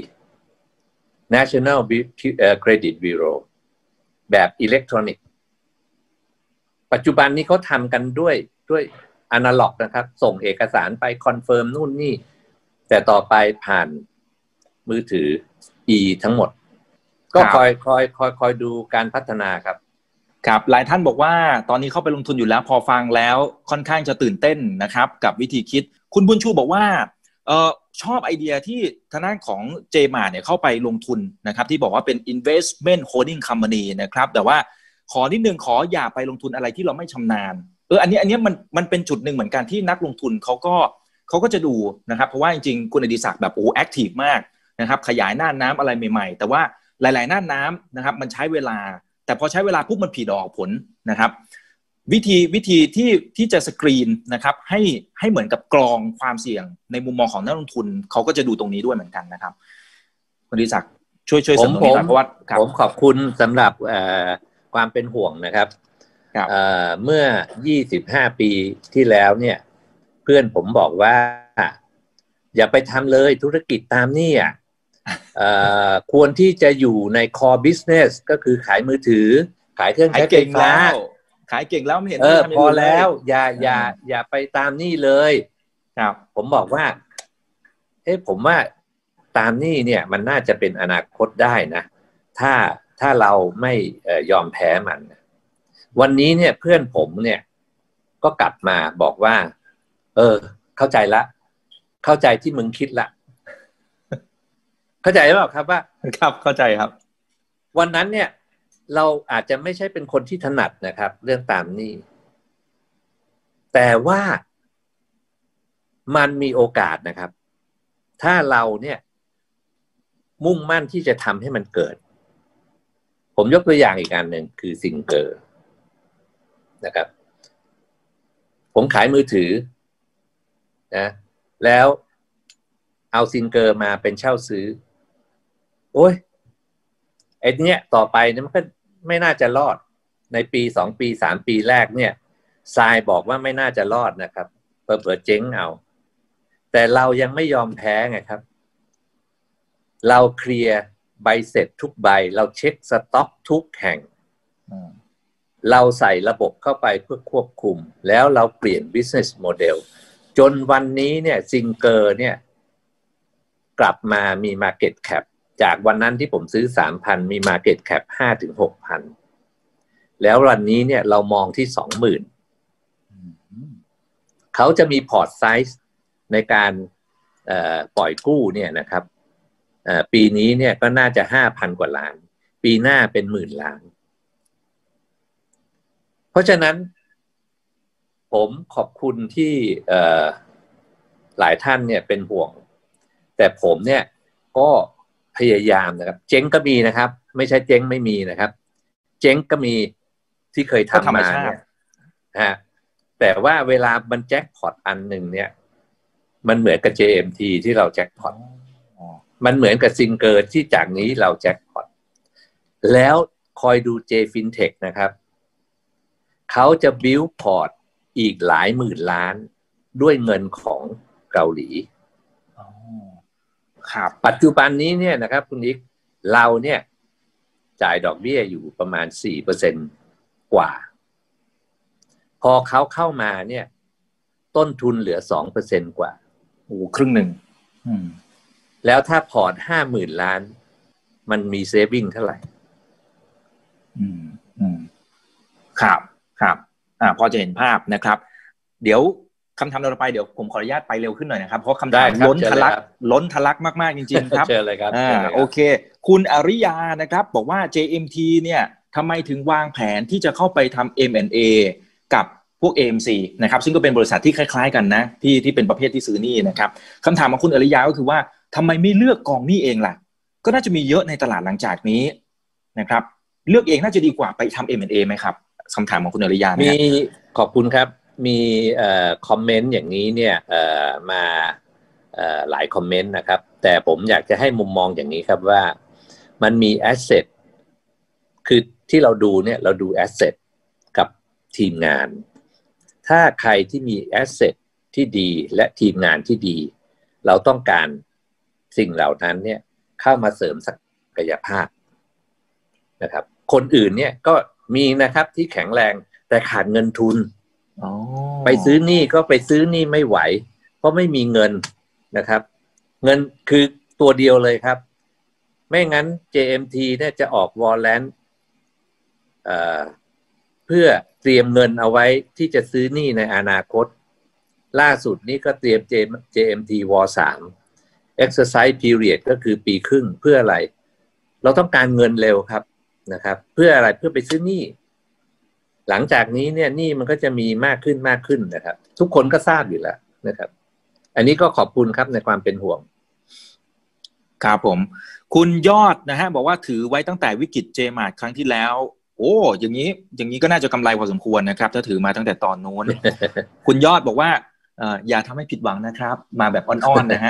National Credit Bureau แบบอิเล็กทรอนิกส์ปัจจุบันนี้เขาทำกันด้วยด้วยอนาล็อกนะครับส่งเอกสารไปคอนเฟิร์มนู่นนี่แต่ต่อไปผ่านมือถือ E ทั้งหมดก็คอยคอยคอยคอยดูการพัฒนาครับครับหลายท่านบอกว่าตอนนี้เข้าไปลงทุนอยู่แล้วพอฟังแล้วค่อนข้างจะตื่นเต้นนะครับกับวิธีคิดคุณบุญชูบอกว่าเอ่อชอบไอเดียที่ทางด้านของเจมาร์เนี่ยเข้าไปลงทุนนะครับที่บอกว่าเป็น investment holding company นะครับแต่ว่าขอนิดนึงขออย่าไปลงทุนอะไรที่เราไม่ชำนาญเอออันนี้อันนี้มันมันเป็นจุดหนึ่งเหมือนกันที่นักลงทุนเขาก็เขาก็จะดูนะครับเพราะว่าจริงๆคุณอดิศักดิ์แบบโอ้แอคทีฟมากนะครับขยายหน้าน้ำอะไรใหม่ๆแต่ว่าหลายๆหน้าน้ำนะครับมันใช้เวลาแต่พอใช้เวลาปุ๊บมันผิดออกผลนะครับวิธีวิธีที่ที่จะสกรีนนะครับให้ให้เหมือนกับกรองความเสี่ยงในมุมมองของนักลงทุนเขาก็จะดูตรงนี้ด้วยเหมือนกันนะครับคุณอดิศักดิ์ช่วยช่วยเสริมตรงนี้หน่อยเพราะว่าผมขอบคุณสำหรับความเป็นห่วงนะครับเมื่อยี่สิบห้าปีที่แล้วเนี่ยเพื่อนผมบอกว่าอย่าไปทำเลยธุรกิจตามนี่อ่ะควรที่จะอยู่ใน core business ก็คือขายมือถือขายเครื่องใช้ไฟฟ้าขายเก่งแล้วไม่เห็นเออพอแล้วอย่าอย่าอย่าไปตามนี่เลยครับผมบอกว่าเอ๊ะผมว่าตามนี่เนี่ยมันน่าจะเป็นอนาคตได้นะถ้าถ้าเราไม่ยอมแพ้มันวันนี้เนี่ยเพื่อนผมเนี่ยก็กลับมาบอกว่าเออเข้าใจละเข้าใจที่มึงคิดละเข้าใจหรือเปล่าครับว่าครับเข้าใจครับวันนั้นเนี่ยเราอาจจะไม่ใช่เป็นคนที่ถนัดนะครับเรื่องตามนี้แต่ว่ามันมีโอกาสนะครับถ้าเราเนี่ยมุ่งมั่นที่จะทำให้มันเกิดผมยกตัวอย่างอีกอันหนึ่งคือซิงเกอร์นะครับผมขายมือถือนะแล้วเอาซิงเกอร์มาเป็นเช่าซื้อโอ้ยไอ้เนี้ยต่อไปเนี่ยมันก็ไม่น่าจะรอดในปีสองปีสามปีแรกเนี่ยทรายบอกว่าไม่น่าจะรอดนะครับเผลอๆเจ๊งเอาแต่เรายังไม่ยอมแพ้ไงครับเราเคลียร์ใบเสร็จทุกใบเราเช็คสต็อกทุกแห่งเราใส่ระบบเข้าไปเพื่อควบคุมแล้วเราเปลี่ยน business model จนวันนี้เนี่ยซิงเกอร์เนี่ยกลับมามี market cap จากวันนั้นที่ผมซื้อ สามพัน มี market cap ห้าถึงหกพัน แล้ววันนี้เนี่ยเรามองที่ สองหมื่น เขาจะมีพอร์ตไซส์ในการปล่อยกู้เนี่ยนะครับปีนี้เนี่ยก็น่าจะ ห้าพัน กว่าล้านปีหน้าเป็นหมื่นล้านเพราะฉะนั้นผมขอบคุณที่หลายท่านเนี่ยเป็นห่วงแต่ผมเนี่ยก็พยายามนะครับเจ๊งก็มีนะครับไม่ใช่เจ๊งไม่มีนะครับเจ๊งก็มีที่เคยทำมาเนี่ยฮะแต่ว่าเวลามันแจ็คพอตอันหนึ่งเนี่ยมันเหมือนกับ เจ เอ็ม ที ที่เราแจ็คพอตมันเหมือนกับซิงเกอร์ที่จากนี้เราแจ็คพอตแล้วคอยดู J Fintech นะครับเขาจะบิลด์พอร์ตอีกหลายหมื่นล้านด้วยเงินของเกาหลีครับปัจจุบันนี้เนี่ยนะครับคุณนิกเราเนี่ยจ่ายดอกเบี้ยอยู่ประมาณ สี่เปอร์เซ็นต์ กว่าพอเขาเข้ามาเนี่ยต้นทุนเหลือ สองเปอร์เซ็นต์ กว่าโอ้ครึ่งหนึ่งแล้วถ้าพอร์ต ห้าหมื่น ล้านมันมีเซฟวิ่งเท่าไหร่อืมอืมครับครับอ่าพอจะเห็นภาพนะครับเดี๋ยวคำถามต่อไปเดี๋ยวผมขออนุญาตไปเร็วขึ้นหน่อยนะครับเพราะคำถามล้นทะลักล้นทะลักมากๆจริงๆครับเชิญเลยครับอ่าโอเคคุณอริยานะครับบอกว่า เจ เอ็ม ที เนี่ยทำไมถึงวางแผนที่จะเข้าไปทำ เอ็ม แอนด์ เอ กับพวก เอ เอ็ม ซี นะครับซึ่งก็เป็นบริษัทที่คล้ายๆกันนะที่ที่เป็นประเภทที่ซื้อหนี้นะครับคำถามของคุณอริยาก็คือว่าทำไมไม่เลือกกองหนี้เองล่ะก็น่าจะมีเยอะในตลาดหลังจากนี้นะครับเลือกเองน่าจะดีกว่าไปทำ เอ็ม แอนด์ เอ ไหมครับคำถามของคุณอริยามีขอบคุณครับมีเอ่อคอมเมนต์อย่างนี้เนี่ยเอ่อมาเอ่อหลายคอมเมนต์นะครับแต่ผมอยากจะให้มุมมองอย่างนี้ครับว่ามันมีแอสเซทคือที่เราดูเนี่ยเราดูแอสเซทกับทีมงานถ้าใครที่มีแอสเซทที่ดีและทีมงานที่ดีเราต้องการสิ่งเหล่านั้นเนี่ยเข้ามาเสริมศักยภาพนะครับคนอื่นเนี่ยก็มีนะครับที่แข็งแรงแต่ขาดเงินทุนไปซื้อหนี้ก็ไปซื้อหนี้ไม่ไหวเพราะไม่มีเงินนะครับเงินคือตัวเดียวเลยครับไม่งั้น เจ เอ็ม ที เนี่ยจะออกวอลเลนต์เอ่อเพื่อเตรียมเงินเอาไว้ที่จะซื้อหนี้ในอนาคตล่าสุดนี้ก็เตรียม เจ เอ็ม ที วอ สาม exercise period ก็คือปีครึ่งเพื่ออะไรเราต้องการเงินเร็วครับนะครับเพื่ออะไรเพื่อไปซื้อหนี้หลังจากนี้เนี่ยหนี้มันก็จะมีมากขึ้นมากขึ้นนะครับทุกคนก็ทราบอยู่แล้วนะครับอันนี้ก็ขอบคุณครับในความเป็นห่วงครับผมคุณยอดนะฮะบอกว่าถือไว้ตั้งแต่วิกฤตเจมาร์ทครั้งที่แล้วโอ้อย่างนี้อย่างนี้ก็น่าจะกำไรพอสมควรนะครับถ้าถือมาตั้งแต่ตอนโน้น คุณยอดบอกว่าเอ่ออย่าทำให้ผิดหวังนะครับมาแบบอ่อนๆนะฮะ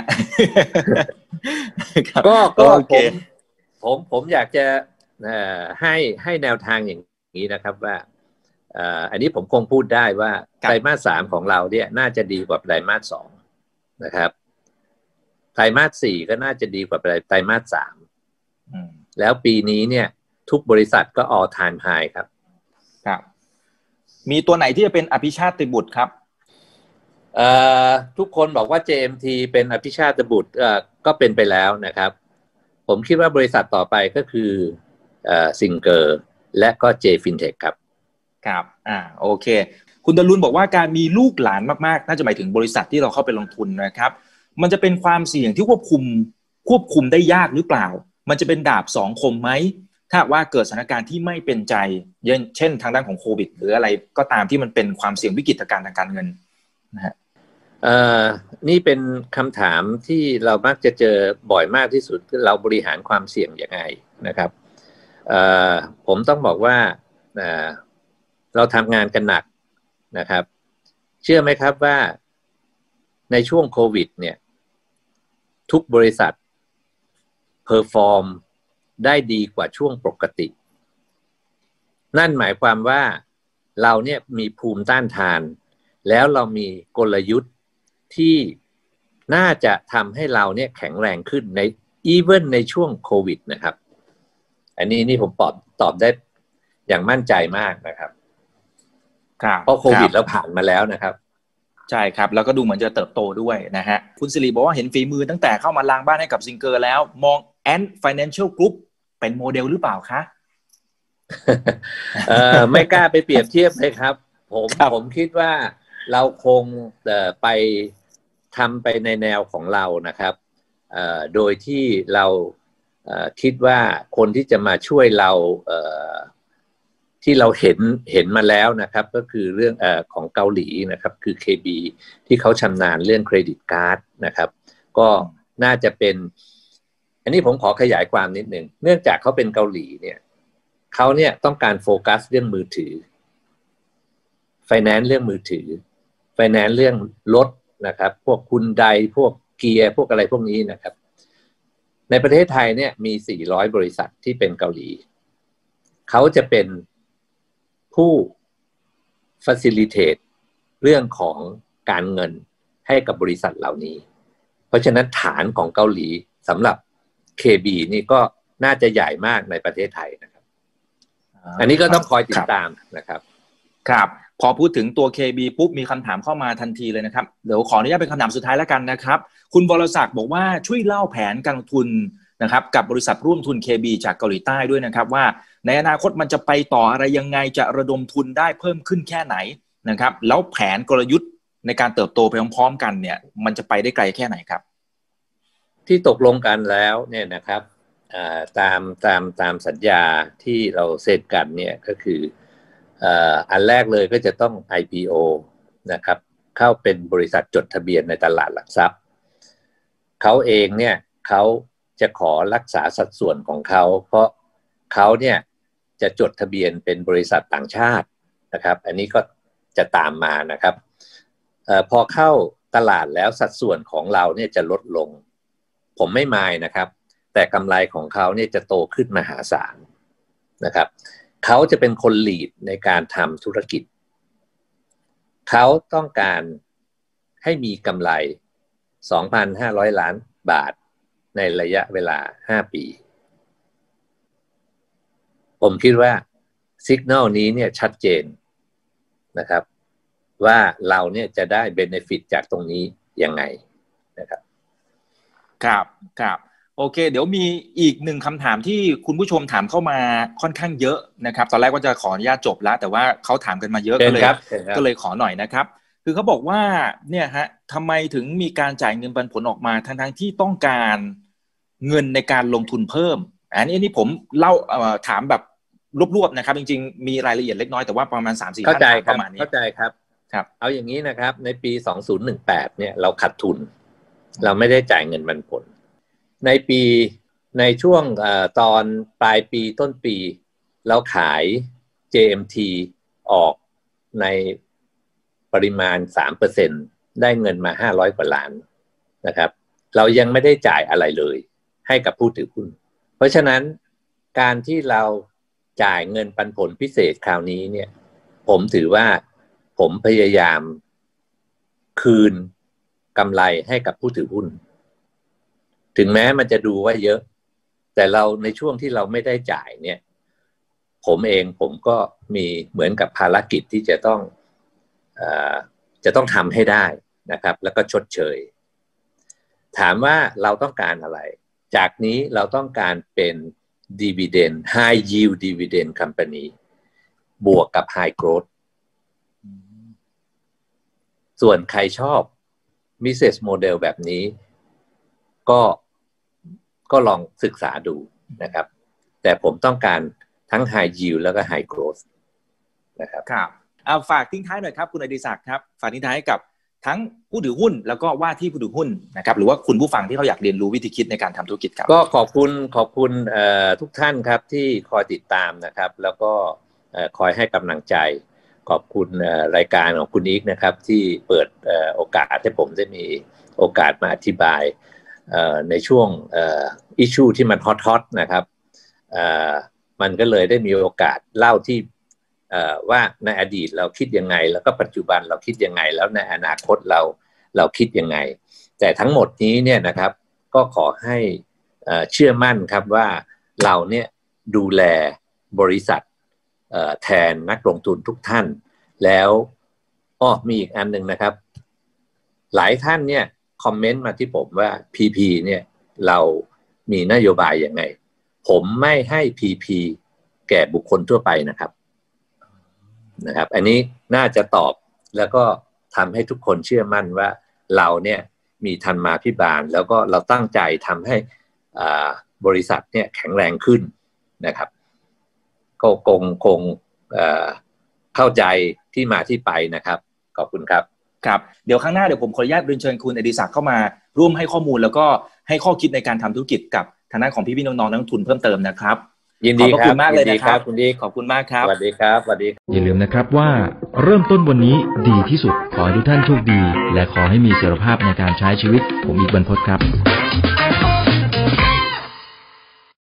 ก็ก็ผมผมผมอยากจะให้ให้แนวทางอย่างนี้นะครับว่าอันนี้ผมคงพูดได้ว่าไตรมาสสามของเราเนี่ยน่าจะดีกว่าไตรมาสสองนะครับไตรมาสสี่ก็น่าจะดีกว่าไตรมาสสามแล้วปีนี้เนี่ยทุกบริษัทก็ all time high ครับครับมีตัวไหนที่จะเป็นอภิชาติบุตรครับเอ่อทุกคนบอกว่า เจ เอ็ม ที เป็นอภิชาติบุตรเอ่อก็เป็นไปแล้วนะครับผมคิดว่าบริษัทต่อไปก็คือเอ่อซิงเกอร์และก็ J Fintech ครับครับอ่าโอเคคุณดลุนบอกว่าการมีลูกหลานมากๆน่าจะหมายถึงบริษัทที่เราเข้าไปลงทุนนะครับมันจะเป็นความเสี่ยงที่ควบคุมควบคุมได้ยากหรือเปล่ามันจะเป็นดาบสองคมไหมถ้าว่าเกิดสถานการณ์ที่ไม่เป็นใจเช่นทางด้านของโควิดหรืออะไรก็ตามที่มันเป็นความเสี่ยงวิกฤตการณ์ทางการเงินนะฮะเอ่อนี่เป็นคำถามที่เรามักจะเจอบ่อยมากที่สุดคือเราบริหารความเสี่ยงยังไงนะครับเอ่อผมต้องบอกว่าเอ่อเราทำงานกันหนักนะครับเชื่อไหมครับว่าในช่วงโควิดเนี่ยทุกบริษัทเพอร์ฟอร์มได้ดีกว่าช่วงปกตินั่นหมายความว่าเราเนี่ยมีภูมิต้านทานแล้วเรามีกลยุทธ์ที่น่าจะทำให้เราเนี่ยแข็งแรงขึ้นในอีเวนในช่วงโควิดนะครับอันนี้นี่ผมตอบตอบได้อย่างมั่นใจมากนะครับเพราะโควิดแล้วผ่านมาแล้วนะครับใช่ครับแล้วก็ดูเหมือนจะเติบโตด้วยนะฮะคุณสิริบอกว่าเห็นฝีมือตั้งแต่เข้ามาล้างบ้านให้กับซิงเกอร์แล้วมอง Ant Financial Group เป็นโมเดลหรือเปล่าคะเอ่อไม่กล้าไปเปรียบเทียบเลยครับผมผมคิดว่าเราคงเอ่อไปทำไปในแนวของเรานะครับเอ่อโดยที่เราเอ่อคิดว่าคนที่จะมาช่วยเราเอ่อที่เราเห็นเห็นมาแล้วนะครับก็คือเรื่องเอ่อของเกาหลีนะครับคือ เค บี ที่เขาชำนาญเรื่องเครดิตการ์ดนะครับก็น่าจะเป็นอันนี้ผมขอขยายความนิดนึงเนื่องจากเขาเป็นเกาหลีเนี่ยเขาเนี่ยต้องการโฟกัสเรื่องมือถือไฟแนนซ์เรื่องมือถือไฟแนนซ์เรื่องรถนะครับพวกคุณไดพวกเกียร์พวกอะไรพวกนี้นะครับในประเทศไทยเนี่ยมีสี่ร้อยบริษัทที่เป็นเกาหลีเขาจะเป็นผู้ facilitate เรื่องของการเงินให้กับบริษัทเหล่านี้เพราะฉะนั้นฐานของเกาหลีสำหรับ เค บี นี่ก็น่าจะใหญ่มากในประเทศไทยนะครับอันนี้ก็ต้องคอยติดตามนะครับครับพอพูดถึงตัว เค บี ปุ๊บมีคำถามเข้ามาทันทีเลยนะครับเดี๋ยวขออนุญาตเป็นคำถามสุดท้ายแล้วกันนะครับคุณวรศักดิ์บอกว่าช่วยเล่าแผนการลงทุนนะครับกับบริษัทร่วมทุน เค บี จากเกาหลีใต้ด้วยนะครับว่าในอนาคตมันจะไปต่ออะไรยังไงจะระดมทุนได้เพิ่มขึ้นแค่ไหนนะครับแล้วแผนกลยุทธ์ในการเติบโตไปพร้อมๆกันเนี่ยมันจะไปได้ไกลแค่ไหนครับที่ตกลงกันแล้วเนี่ยนะครับตามตามตามสัญญาที่เราเซ็นกันเนี่ยก็คือเอ่ออันแรกเลยก็จะต้อง ไอ พี โอ นะครับเข้าเป็นบริษัทจดทะเบียนในตลาดหลักทรัพย์เขาเองเนี่ยเขาจะขอรักษาสัดส่วนของเขาเพราะเขาเนี่ยจะจดทะเบียนเป็นบริษัทต่างชาตินะครับอันนี้ก็จะตามมานะครับเอ่อพอเข้าตลาดแล้วสัดส่วนของเราเนี่ยจะลดลงผมไม่มายนะครับแต่กำไรของเขาเนี่ยจะโตขึ้นมหาศาลนะครับเขาจะเป็นคนลีดในการทำธุรกิจเขาต้องการให้มีกำไร สองพันห้าร้อย ล้านบาทในระยะเวลาห้าปีผมคิดว่าสัญญาณนี้เนี่ยชัดเจนนะครับว่าเราเนี่ยจะได้เบเนฟิตจากตรงนี้ยังไงนะครับครับครับโอเคเดี๋ยวมีอีกหนึ่งคำถามที่คุณผู้ชมถามเข้ามาค่อนข้างเยอะนะครับตอนแรกว่าจะขออนุญาตจบแล้วแต่ว่าเขาถามกันมาเยอะก็เลยก็เลยขอหน่อยนะครับคือเขาบอกว่าเนี่ยฮะทำไมถึงมีการจ่ายเงินปันผลออกมาทั้งๆที่ต้องการเงินในการลงทุนเพิ่มอันนี้นี่ผมเล่าถามแบบรวบๆนะครับจริงๆมีรายละเอียดเล็กน้อยแต่ว่าประมาณ สามสี่ ท่านประมาณนี้เข้าใจครับครับเอาอย่างนี้นะครับในปีสองพันสิบแปดเนี่ยเราขาดทุนเราไม่ได้จ่ายเงินปันผลในปีในช่วงเอ่อตอนปลายปีต้นปีเราขาย เจ เอ็ม ที ออกในปริมาณ สามเปอร์เซ็นต์ ได้เงินมาห้าร้อยกว่าล้านนะครับเรายังไม่ได้จ่ายอะไรเลยให้กับผู้ถือหุ้นเพราะฉะนั้นการที่เราจ่ายเงินปันผลพิเศษคราวนี้เนี่ยผมถือว่าผมพยายามคืนกำไรให้กับผู้ถือหุ้นถึงแม้มันจะดูว่าเยอะแต่เราในช่วงที่เราไม่ได้จ่ายเนี่ยผมเองผมก็มีเหมือนกับภารกิจที่จะต้องเอ่อจะต้องทำให้ได้นะครับแล้วก็ชดเชยถามว่าเราต้องการอะไรจากนี้เราต้องการเป็น dividend high yield dividend company บวกกับ high growth ส่วนใครชอบ business model แบบนี้ก็ก็ลองศึกษาดูนะครับแต่ผมต้องการทั้ง high yield แล้วก็ high growth นะครับครับเอาฝากทิ้งท้ายหน่อยครับคุณอดิศักดิ์ครับฝากทิ้งท้ายให้กับทั้งผู้ถือหุ้นแล้วก็ว่าที่ผู้ถือหุ้นนะครับหรือว่าคุณผู้ฟังที่เขาอยากเรียนรู้วิธีคิดในการทำธุรกิจครับก็ขอบคุณขอบคุณเอ่อทุกท่านครับที่คอยติดตามนะครับแล้วก็เอ่อคอยให้กำลังใจขอบคุณเอ่อรายการของคุณอีกนะครับที่เปิดเอ่อโอกาสให้ผมได้มีโอกาสมาอธิบายเอ่อในช่วงเอ่ออิชชูที่มันฮอตๆนะครับเอ่อมันก็เลยได้มีโอกาสเล่าที่เอ่อว่าในอดีตเราคิดยังไงแล้วก็ปัจจุบันเราคิดยังไงแล้วในอนาคตเราเราคิดยังไงแต่ทั้งหมดนี้เนี่ยนะครับก็ขอให้เอ่อเชื่อมั่นครับว่าเราเนี่ยดูแลบริษัทเอ่อแทนนักลงทุนทุกท่านแล้วอ้อมีอีกอันหนึ่งนะครับหลายท่านเนี่ยคอมเมนต์มาที่ผมว่า พี พี เนี่ยเรามีนโยบายยังไงผมไม่ให้ พี พี แก่บุคคลทั่วไปนะครับนะครับอันนี้น่าจะตอบแล้วก็ทำให้ทุกคนเชื่อมั่นว่าเราเนี่ยมีธรรมาภิบาลแล้วก็เราตั้งใจทำให้อ่าบริษัทเนี่ยแข็งแรงขึ้นนะครับก็คงคงเอ่อเข้าใจที่มาที่ไปนะครับขอบคุณครับครับเดี๋ยวครั้งหน้าเดี๋ยวผมขออนุญาตเรียนเชิญคุณอดิศักดิ์เข้ามาร่วมให้ข้อมูลแล้วก็ให้ข้อคิดในการทำธุรกิจกับทางด้านของพี่ๆน้องๆนักลงทุนเพิ่มเติมนะครับยินดีครับขอบคุณมากเลยนะครับคุณดีขอบคุณมากครับสวัสดีครับสวัสดีอย่าลืมนะครับว่าเริ่มต้นวันนี้ดีที่สุดขอให้ทุกท่านโชคดีและขอให้มีเสถียรภาพในการใช้ชีวิตผมอีกบรรพตครับ